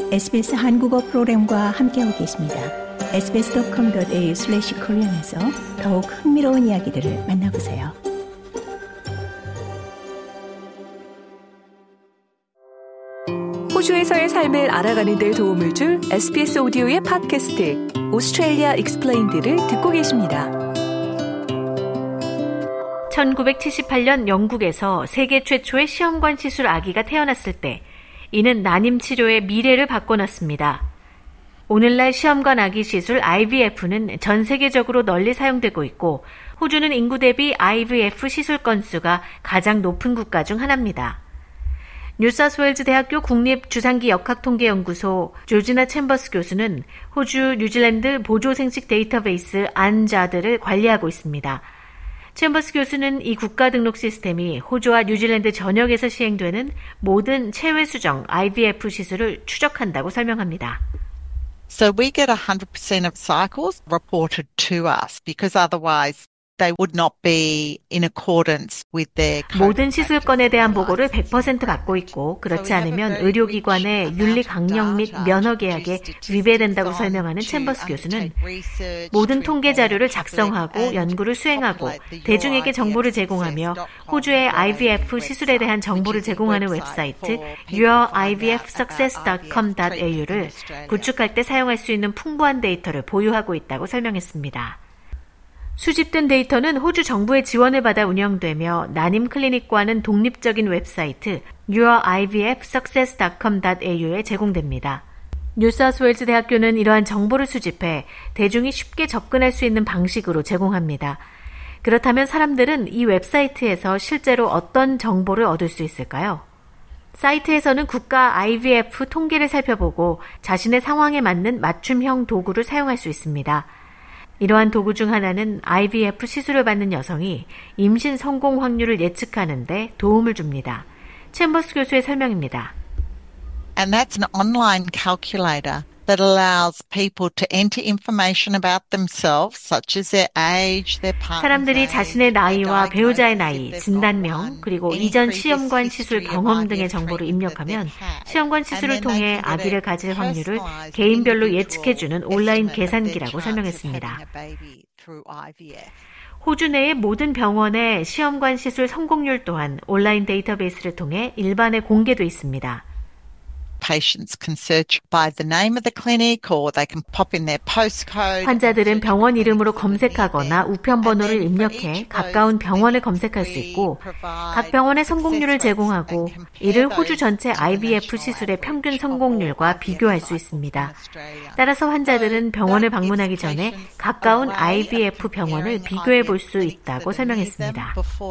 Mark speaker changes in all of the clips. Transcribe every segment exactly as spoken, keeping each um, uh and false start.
Speaker 1: 에스비에스 한국어 프로그램과 함께하고 계십니다. 에스비에스 닷컴 닷 에이유 슬래시 코리안에서 더욱 흥미로운 이야기들을 만나보세요.
Speaker 2: 호주에서의 삶을 알아가는 데 도움을 줄 에스비에스 오디오의 팟캐스트 오스트레일리아 익스플레인드를 듣고 계십니다. 천구백칠십팔 년 영국에서 세계 최초의 시험관 시술 아기가 태어났을 때 이는 난임 치료의 미래를 바꿔놨습니다. 오늘날 시험관 아기 시술 아이브이에프는 전 세계적으로 널리 사용되고 있고 호주는 인구 대비 아이브이에프 시술 건수가 가장 높은 국가 중 하나입니다. 뉴사우스웨일즈 대학교 국립주상기 역학통계연구소 조지나 챔버스 교수는 호주 뉴질랜드 보조생식 데이터베이스 안자드를 관리하고 있습니다. 챔버스 교수는 이 국가 등록 시스템이 호주와 뉴질랜드 전역에서 시행되는 모든 체외 수정 아이브이에프 시술을 추적한다고 설명합니다.
Speaker 3: So we get one hundred percent of cycles reported to us because otherwise they would not be in accordance with their
Speaker 2: 모든 시술건에 대한 보고를 백 퍼센트 받고 있고 그렇지 않으면 의료기관의 윤리 강령 및 면허 계약에 위배된다고 설명하는 챔버스 교수는 모든 통계 자료를 작성하고 연구를 수행하고 대중에게 정보를 제공하며 호주의 아이브이에프 시술에 대한 정보를 제공하는 웹사이트 유어 아이브이에프 석세스 닷컴 닷 에이유를 구축할 때 사용할 수 있는 풍부한 데이터를 보유하고 있다고 설명했습니다. 수집된 데이터는 호주 정부의 지원을 받아 운영되며 난임 클리닉과는 독립적인 웹사이트 유어 아이브이에프 석세스 닷컴 닷 에이유에 제공됩니다. 뉴사우스웨일즈 대학교는 이러한 정보를 수집해 대중이 쉽게 접근할 수 있는 방식으로 제공합니다. 그렇다면 사람들은 이 웹사이트에서 실제로 어떤 정보를 얻을 수 있을까요? 사이트에서는 국가 아이브이에프 통계를 살펴보고 자신의 상황에 맞는 맞춤형 도구를 사용할 수 있습니다. 이러한 도구 중 하나는 아이브이에프 시술을 받는 여성이 임신 성공 확률을 예측하는 데 도움을 줍니다. 챔버스 교수의 설명입니다.
Speaker 3: And that's an online calculator that allows people to enter information about themselves, such as their age, their partner's
Speaker 2: 사람들이
Speaker 3: age,
Speaker 2: 자신의 나이와 배우자의 나이,
Speaker 3: their
Speaker 2: 진단명, 그리고 이전 시험관 시술 경험 등의 정보를 입력하면 시험관 시술을 통해 아기를 가질 확률을 개인별로 예측해주는 온라인 계산기라고 설명했습니다. 호주 내의 모든 병원의 시험관 시술 성공률 또한 온라인 데이터베이스를 통해 일반에 공개돼 있습니다.
Speaker 3: Patients can search by the name of the clinic or they can pop in their postcode.
Speaker 2: 환자들은 병원 이름으로 검색하거나 우편 번호를 입력해 가까운 병원을 검색할 수 있고 각 병원의 성공률을 제공하고 이를 호주 전체 아이브이에프 시술의 평균 성공률과 비교할 수 있습니다. 따라서 환자들은 병원을 방문하기 전에 가까운 아이브이에프 병원을 비교해 볼 수 있다고 설명했습니다.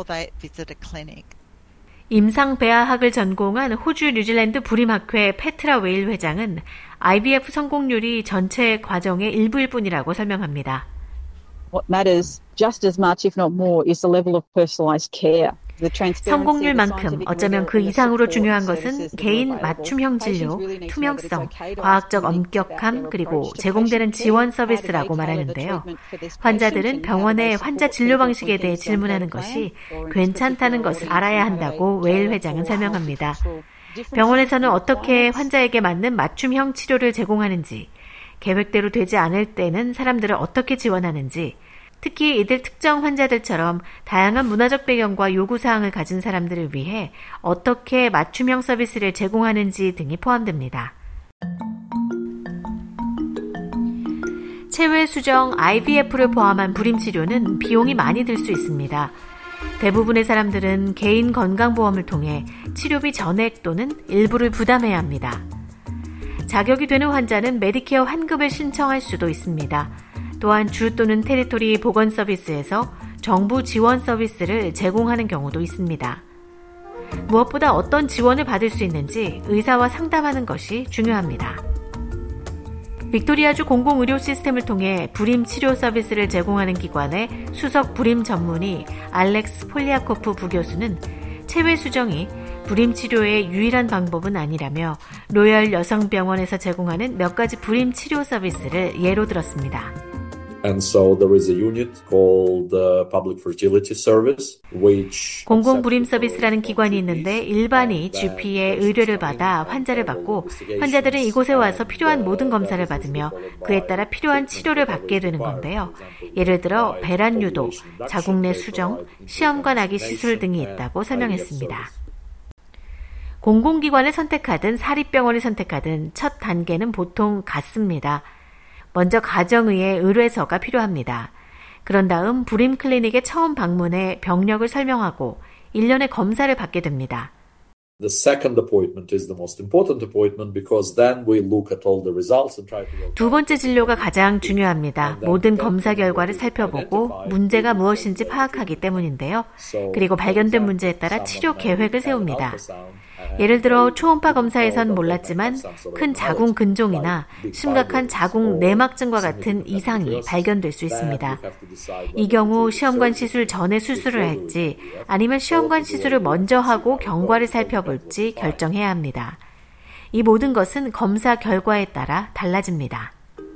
Speaker 2: 임상배아학을 전공한 호주 뉴질랜드 불임학회 페트라 웨일 회장은 아이브이에프 성공률이 전체 과정의 일부일 뿐이라고 설명합니다.
Speaker 4: What matters just as much, if not more, is the level of personalized care.
Speaker 2: 성공률만큼 어쩌면 그 이상으로 중요한 것은 개인 맞춤형 진료, 투명성, 과학적 엄격함, 그리고 제공되는 지원 서비스라고 말하는데요. 환자들은 병원의 환자 진료 방식에 대해 질문하는 것이 괜찮다는 것을 알아야 한다고 웨일 회장은 설명합니다. 병원에서는 어떻게 환자에게 맞는 맞춤형 치료를 제공하는지, 계획대로 되지 않을 때는 사람들을 어떻게 지원하는지, 특히 이들 특정 환자들처럼 다양한 문화적 배경과 요구사항을 가진 사람들을 위해 어떻게 맞춤형 서비스를 제공하는지 등이 포함됩니다. 체외 수정 아이브이에프를 포함한 불임치료는 비용이 많이 들 수 있습니다. 대부분의 사람들은 개인 건강보험을 통해 치료비 전액 또는 일부를 부담해야 합니다. 자격이 되는 환자는 메디케어 환급을 신청할 수도 있습니다. 또한 주 또는 테리토리 보건 서비스에서 정부 지원 서비스를 제공하는 경우도 있습니다. 무엇보다 어떤 지원을 받을 수 있는지 의사와 상담하는 것이 중요합니다. 빅토리아주 공공의료 시스템을 통해 불임 치료 서비스를 제공하는 기관의 수석 불임 전문의 알렉스 폴리아코프 부교수는 체외 수정이 불임 치료의 유일한 방법은 아니라며 로열 여성병원에서 제공하는 몇 가지 불임 치료 서비스를 예로 들었습니다.
Speaker 5: And so there is a unit called uh, Public Fertility Service, which
Speaker 2: 공공불임 서비스라는 기관이 있는데 일반이 지피의 의뢰를 받아 환자를 받고 환자들은 이곳에 와서 필요한 모든 검사를 받으며 그에 따라 필요한 치료를 받게 되는 건데요. 예를 들어 배란 유도, 자궁 내 수정, 시험관 아기 시술 등이 있다고 설명했습니다. 공공기관을 선택하든 사립병원을 선택하든 첫 단계는 보통 같습니다. 먼저 가정의의 의뢰서가 필요합니다. 그런 다음 불임 클리닉에 처음 방문해 병력을 설명하고 일련의 검사를 받게 됩니다.
Speaker 5: The second appointment is the most important appointment because then we look at all the results and try to work.
Speaker 2: 두 번째 진료가 가장 중요합니다. 모든 검사 결과를 살펴보고 문제가 무엇인지 파악하기 때문인데요. 그리고 발견된 문제에 따라 치료 계획을 세웁니다. 예를 들어 초음파 검사에선 몰랐지만 큰 자궁 근종이나 심각한 자궁 내막증과 같은 이상이 발견될 수 있습니다. 이 경우 시험관 시술 전에 수술을 할지 아니면 시험관 시술을 먼저 하고 경과를 살펴볼지 결정해야 합니다. 이 모든 것은 검사 결과에 따라 달라집니다.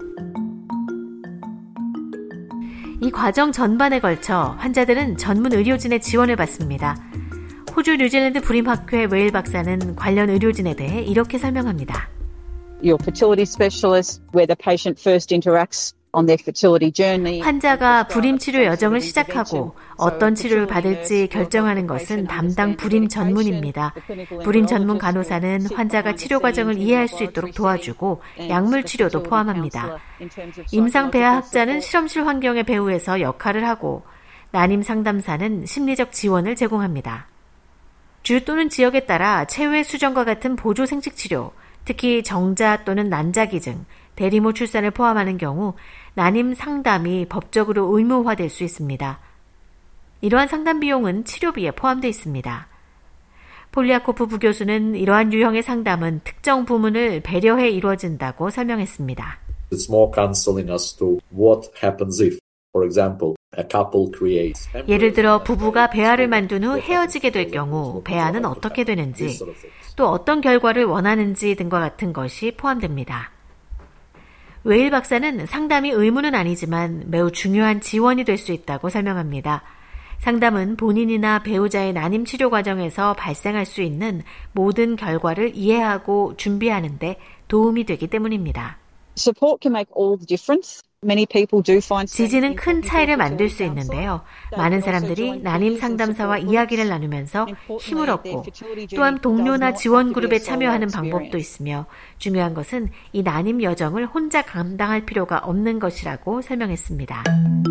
Speaker 2: 이 과정 전반에 걸쳐 환자들은 전문 의료진의 지원을 받습니다. 호주 뉴질랜드 불임학회 웨일 박사는 관련 의료진에 대해 이렇게 설명합니다.
Speaker 4: Your fertility specialist, where the patient first interacts on their fertility journey.
Speaker 2: 환자가 불임 치료 여정을 시작하고 어떤 치료를 받을지 결정하는 것은 담당 불임 전문입니다. 불임 전문 간호사는 환자가 치료 과정을 이해할 수 있도록 도와주고 약물 치료도 포함합니다. 임상 배아학자는 실험실 환경의 배후에서 역할을 하고 난임 상담사는 심리적 지원을 제공합니다. 주 또는 지역에 따라 체외 수정과 같은 보조 생식 치료, 특히 정자 또는 난자기증, 대리모 출산을 포함하는 경우 난임 상담이 법적으로 의무화될 수 있습니다. 이러한 상담 비용은 치료비에 포함되어 있습니다. 폴리아코프 부교수는 이러한 유형의 상담은 특정 부문을 배려해 이루어진다고 설명했습니다.
Speaker 5: It's more counseling as to what happens if, for example, a couple creates.
Speaker 2: 예를 들어 부부가 배아를 만든 후 헤어지게 될 경우 배아는 어떻게 되는지, 또 어떤 결과를 원하는지 등과 같은 것이 포함됩니다. 웨일 박사는 상담이 의무는 아니지만 매우 중요한 지원이 될 수 있다고 설명합니다. 상담은 본인이나 배우자의 난임 치료 과정에서 발생할 수 있는 모든 결과를 이해하고 준비하는 데 도움이 되기 때문입니다.
Speaker 4: Support can make all the difference. Many people do find
Speaker 2: 지지는 큰 차이를 만들 수 있는데요. 많은 사람들이 난임 상담사와 이야기를 나누면서 힘을 얻고 또한 동료나 지원 그룹에 참여하는 방법도 있으며 중요한 것은 이 난임 여정을 혼자 감당할 필요가 없는 것이라고 설명했습니다.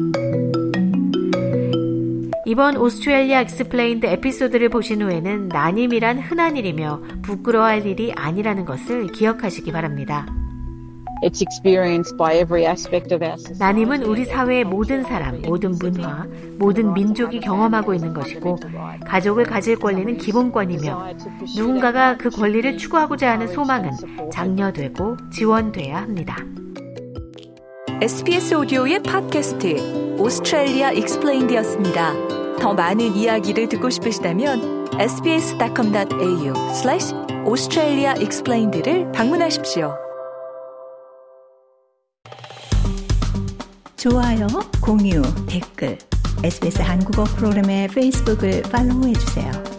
Speaker 2: 이번 오스트레일리아 익스플레인드 에피소드를 보신 후에는 난임이란 흔한 일이며 부끄러워할 일이 아니라는 것을 기억하시기 바랍니다.
Speaker 4: It's experienced by every aspect of our society.
Speaker 2: 난임은 우리 사회의 모든 사람, 모든 문화, 모든 민족이 경험하고 있는 것이고 가족을 가질 권리는 기본권이며 누군가가 그 권리를 추구하고자 하는 소망은 장려되고 지원돼야 합니다.
Speaker 6: 에스비에스 오디오의 팟캐스트 오스트레일리아 익스플레인드였습니다. 더 많은 이야기를 듣고 싶으시다면 에스비에스 닷컴 닷 에이유 슬래시 오스트레일리아 익스플레인드를 방문하십시오.
Speaker 1: 좋아요, 공유, 댓글, 에스비에스 한국어 프로그램의 페이스북을 팔로우해주세요.